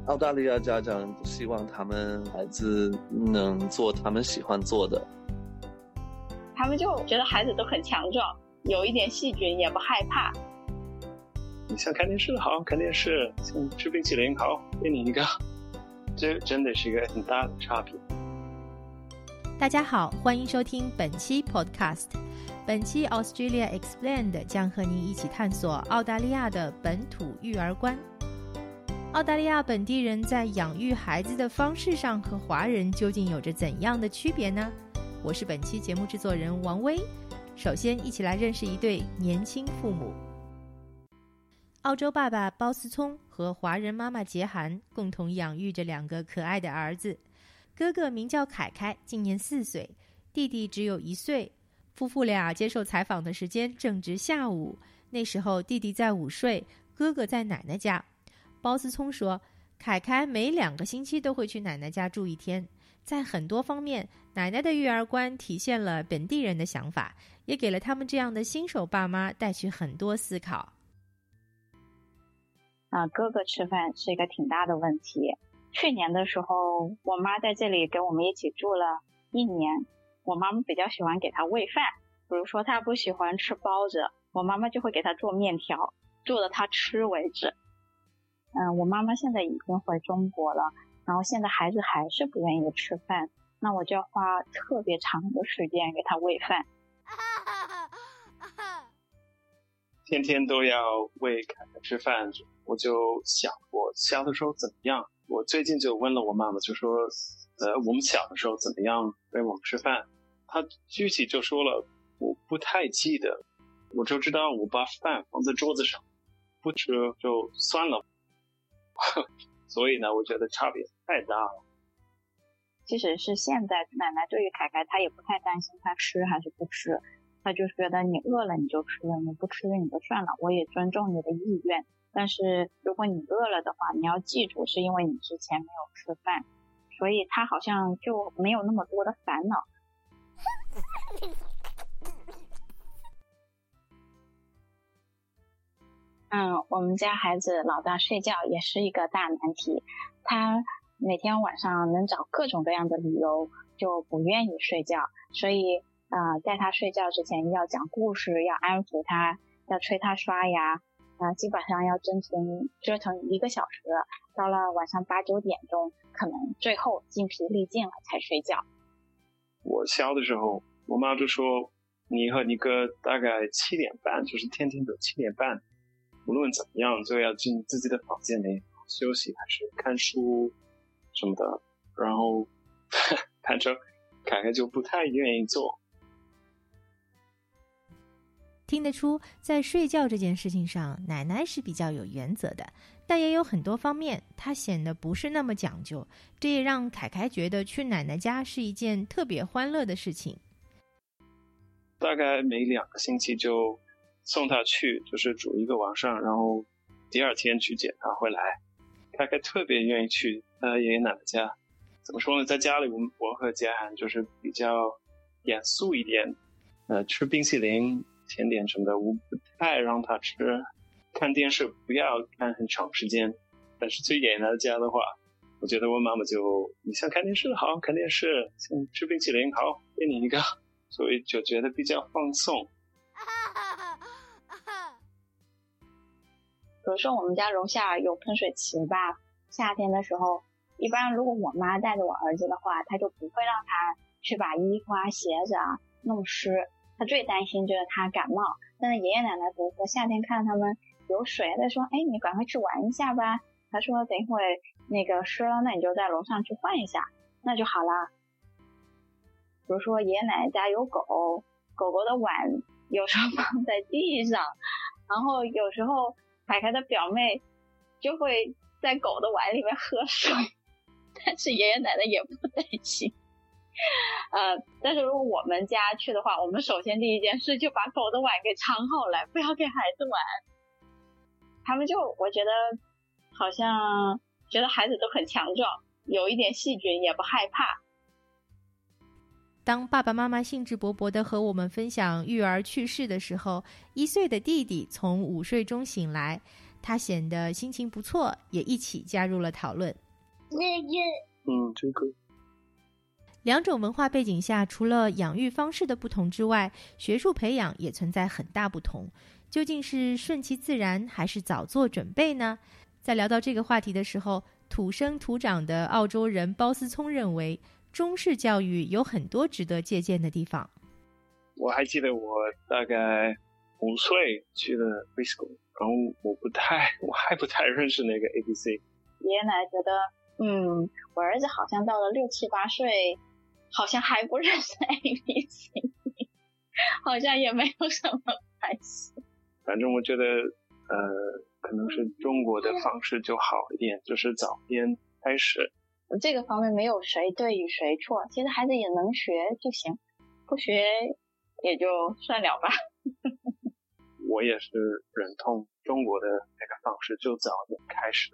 澳大利亚家长希望他们孩子能做他们喜欢做的， 他们就觉得孩子都很强壮，有一点细菌也不害怕。 你想看电视好，看电视；想吃冰淇淋好，给你一个。这真的是一个很大的差别。 大家好，欢迎收听本期 Podcast。本期 Australia Explained 将和您一起探索澳大利亚的本土育儿观。澳大利亚本地人在养育孩子的方式上和华人究竟有着怎样的区别呢？我是本期节目制作人王薇。首先一起来认识一对年轻父母。澳洲爸爸包思聪和华人妈妈洁涵共同养育着两个可爱的儿子，哥哥名叫凯凯，今年4岁，弟弟只有1岁。夫妇俩接受采访的时间正值下午，那时候弟弟在午睡，哥哥在奶奶家。包思聪说，凯凯每2个星期都会去奶奶家住1天，在很多方面，奶奶的育儿观体现了本地人的想法，也给了他们这样的新手爸妈带去很多思考。 哥哥吃饭是一个挺大的问题。去年的时候，我妈在这里跟我们一起住了1年，我妈妈比较喜欢给他喂饭，比如说他不喜欢吃包子，我妈妈就会给他做面条，做到他吃为止。我妈妈现在已经回中国了，然后现在孩子还是不愿意吃饭，那我就要花特别长的时间给他喂饭。 天天都要喂凯凯吃饭，我就想我小的时候怎么样。我最近就问了我妈妈，就说我们小的时候怎么样喂我们吃饭。她具体就说了，我不太记得，我就知道我把饭放在桌子上，不吃就算了。所以呢，我觉得差别太大了。 即使是现在奶奶对于凯凯，她也不太担心他吃还是不吃，她就觉得你饿了你就吃，你不吃你就算了，我也尊重你的意愿。但是如果你饿了的话，你要记住是因为你之前没有吃饭，所以她好像就没有那么多的烦恼。我们家孩子老大睡觉也是一个大难题，他每天晚上能找各种各样的理由就不愿意睡觉，所以在他睡觉之前要讲故事，要安抚他，要催他刷牙，基本上要折腾1个小时，到了晚上8、9点钟，可能最后精疲力尽了才睡觉。 我小的时候，我妈就说，你和你哥大概7点半，就是天天都7点半，无论怎么样就要进自己的房间里休息还是看书什么的，然后反正凯凯就不太愿意做。 听得出在睡觉这件事情上，奶奶是比较有原则的，但也有很多方面她显得不是那么讲究，这也让凯凯觉得去奶奶家是一件特别欢乐的事情。 大概每2个星期就送他去，就是住1个晚上，然后第2天去接他回来。凯凯特别愿意去爷爷奶奶家。怎么说呢，在家里我和洁涵就是比较严肃一点，吃冰淇淋甜点什么的我不太让他吃，看电视不要看很长时间。但是去爷爷奶奶家的话，我觉得我妈妈就，你想看电视好，看电视；想吃冰淇淋好，给你一个，所以就觉得比较放松。 比如说我们家楼下有喷水池吧，夏天的时候，一般如果我妈带着我儿子的话，她就不会让他去把衣服鞋子弄湿，她最担心就是他感冒。但是爷爷奶奶比如说夏天看他们有水，她说你赶快去玩一下吧，她说等一会那个湿了，那你就在楼上去换一下，那就好了。比如说爷爷奶奶家有狗，狗狗的碗有时候放在地上，然后有时候凯凯的表妹就会在狗的碗里面喝水，但是爷爷奶奶也不担心。但是如果我们家去的话，我们首先第一件事就把狗的碗给藏好来，不要给孩子玩。他们就我觉得好像觉得孩子都很强壮，有一点细菌也不害怕。 当爸爸妈妈兴致勃勃地和我们分享育儿趣事的时候，1岁的弟弟从午睡中醒来， 他显得心情不错，也一起加入了讨论。 这个两种文化背景下，除了养育方式的不同之外，学术培养也存在很大不同。究竟是顺其自然还是早做准备呢？在聊到这个话题的时候，土生土长的澳洲人包思聪认为，中式教育有很多值得借鉴的地方。 我还记得我大概5岁去了 preschool， 然后我还不太认识那个 ABC。 爷爷奶奶觉得，我儿子好像到了6、7、8岁，好像还不认识 ABC， 好像也没有什么关系。 反正我觉得，可能是中国的方式就好一点，就是早点开始。 这个方面没有谁对与谁错，其实孩子也能学就行，不学也就算了吧。 我也是认同中国的那个方式，就早点开始。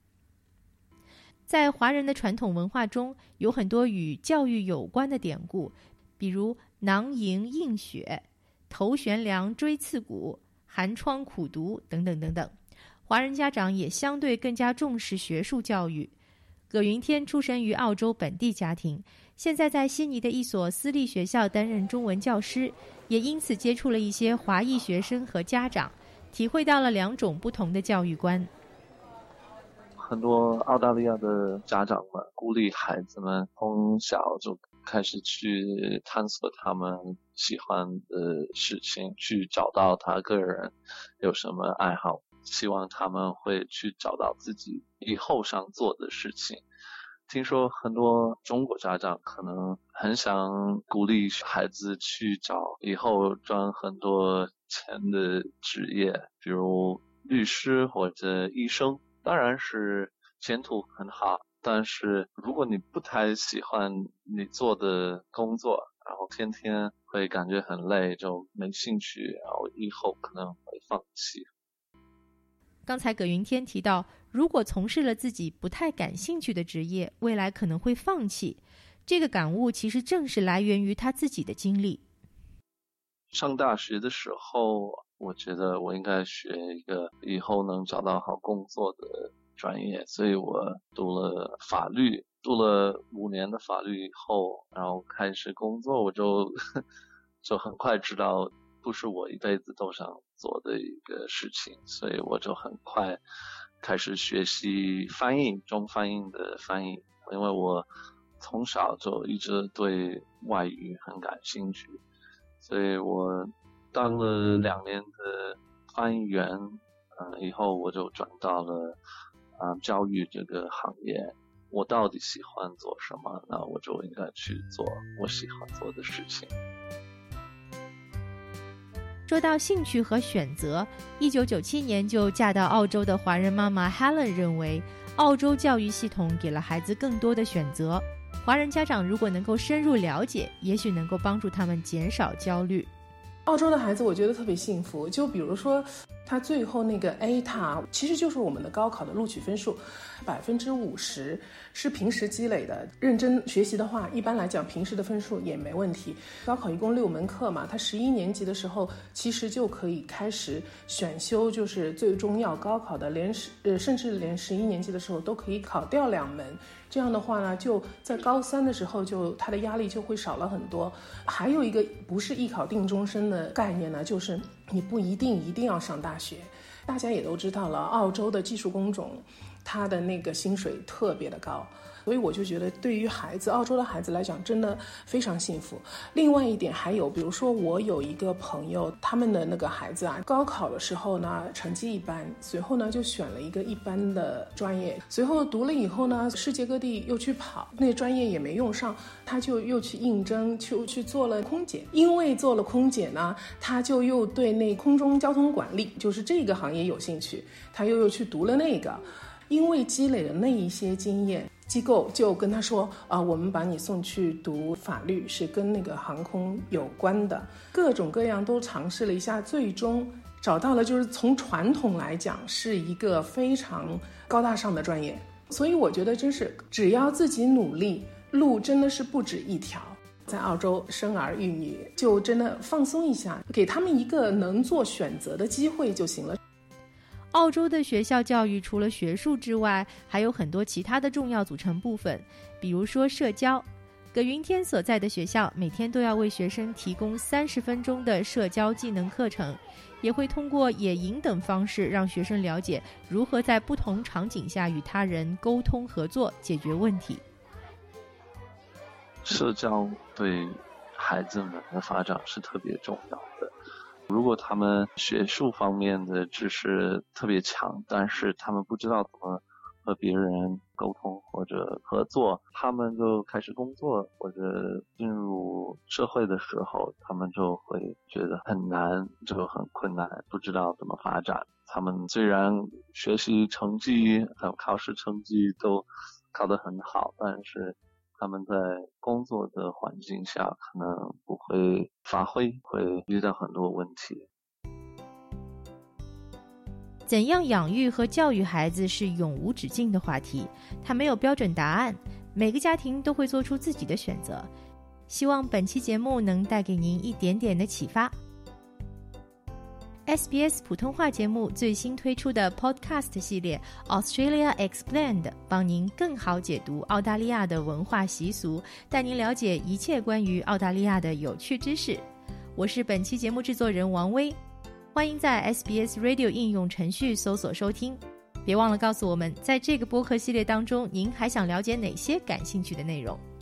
在华人的传统文化中，有很多与教育有关的典故，比如囊萤映雪、头悬梁锥刺股、寒窗苦读等等等等。华人家长也相对更加重视学术教育。葛云天出生于澳洲本地家庭，现在在悉尼的一所私立学校担任中文教师，也因此接触了一些华裔学生和家长，体会到了2种不同的教育观。 很多澳大利亚的家长们鼓励孩子们从小就开始去探索他们喜欢的事情，去找到他个人有什么爱好，希望他们会去找到自己以后想做的事情。听说很多中国家长可能很想鼓励孩子去找以后赚很多钱的职业，比如律师或者医生，当然是前途很好，但是如果你不太喜欢你做的工作，然后天天会感觉很累，就没兴趣，然后以后可能会放弃。 刚才葛云天提到，如果从事了自己不太感兴趣的职业，未来可能会放弃。这个感悟其实正是来源于他自己的经历。 上大学的时候，我觉得我应该学一个以后能找到好工作的专业，所以我读了法律，读了5年的法律以后，然后开始工作，我就很快知道不是我一辈子都想做的一个事情，所以我就很快开始学习翻译，中翻译的翻译，因为我从小就一直对外语很感兴趣，所以我当了2年的翻译员，以后我就转到了教育这个行业。我到底喜欢做什么？那我就应该去做我喜欢做的事情。 说到兴趣和选择，1997年就嫁到澳洲的华人妈妈 Helen 认为，澳洲教育系统给了孩子更多的选择，华人家长如果能够深入了解，也许能够帮助他们减少焦虑。 澳洲的孩子我觉得特别幸福，就比如说他最后那个 ATAR 其实就是我们的高考的录取分数，50%是平时积累的，认真学习的话，一般来讲平时的分数也没问题。高考一共6门课嘛，他11年级的时候其实就可以开始选修，就是最终要高考的，甚至连11年级的时候都可以考掉2门。这样的话呢，就在高3的时候他的压力就会少了很多。还有一个不是艺考定终身的概念呢，就是你不一定要上大学。大家也都知道了，澳洲的技术工种它的那个薪水特别的高，所以我就觉得对于澳洲的孩子来讲真的非常幸福。另外一点还有，比如说我有一个朋友，他们的那个孩子高考的时候呢成绩一般，随后呢就选了一个一般的专业，随后读了以后呢世界各地又去跑，那个专业也没用上，他就又去应征，就去做了空姐。因为做了空姐呢，他就又对那空中交通管理就是这个行业有兴趣，他又去读了那个。因为积累了那一些经验，机构就跟他说我们把你送去读法律，是跟那个航空有关的，各种各样都尝试了一下，最终找到了就是从传统来讲是一个非常高大上的专业。所以我觉得真是只要自己努力，路真的是不止一条。在澳洲生儿育女就真的放松一下，给他们一个能做选择的机会就行了。 澳洲的学校教育除了学术之外，还有很多其他的重要组成部分，比如说社交。葛云天所在的学校每天都要为学生提供30分钟的社交技能课程，也会通过野营等方式让学生了解如何在不同场景下与他人沟通合作，解决问题。 社交对孩子们的发展是特别重要的。如果他们学术方面的知识特别强，但是他们不知道怎么和别人沟通或者合作，他们就开始工作或者进入社会的时候，他们就会觉得很难，就很困难，不知道怎么发展。他们虽然学习成绩还有考试成绩都考得很好，但是他们在工作的环境下可能不会发挥，会遇到很多问题。 怎样养育和教育孩子是永无止境的话题，它没有标准答案，每个家庭都会做出自己的选择。希望本期节目能带给您一点点的启发。SBS 普通话节目最新推出的 Podcast 系列 Australia Explained 帮您更好解读澳大利亚的文化习俗，带您了解一切关于澳大利亚的有趣知识。我是本期节目制作人王薇，欢迎在 SBS Radio 应用程序搜索收听。别忘了告诉我们，在这个播客系列当中，您还想了解哪些感兴趣的内容。